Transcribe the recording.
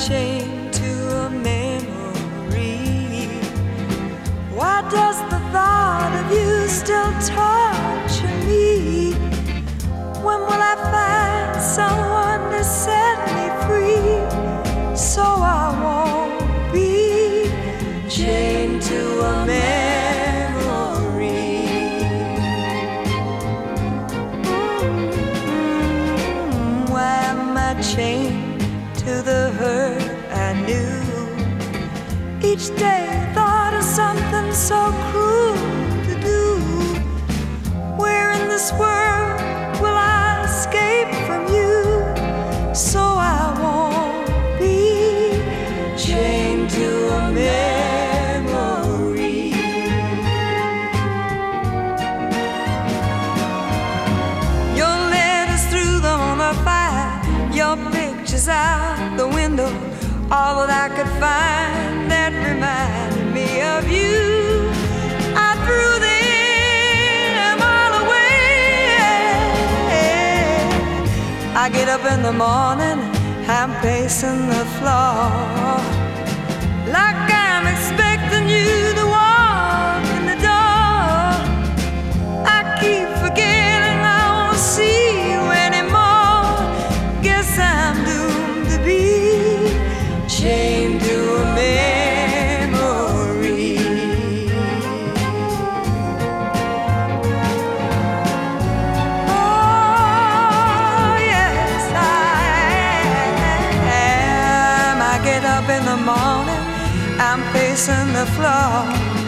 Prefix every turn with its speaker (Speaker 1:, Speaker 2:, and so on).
Speaker 1: chained to a memory? Why does the thought of you still torture me? When will I find someone to set me free, so I won't be chained to a memory? Why am I chained to the hurt I knew? Each day I thought of something so cruel to do. Where in this world will I escape from you, so I won't be chained to a memory? Your letters threw them on the fire, your pictures out the window, all that I could find that reminded me of you. I threw them all away. I get up in the morning, I'm pacing the floor, like I'm expecting you to walk in the door. I keep forgetting I won't see you anymore. Guess I'm doomed to be chained to a memory. Oh, yes, I am. I get up in the morning, I'm pacing the floor,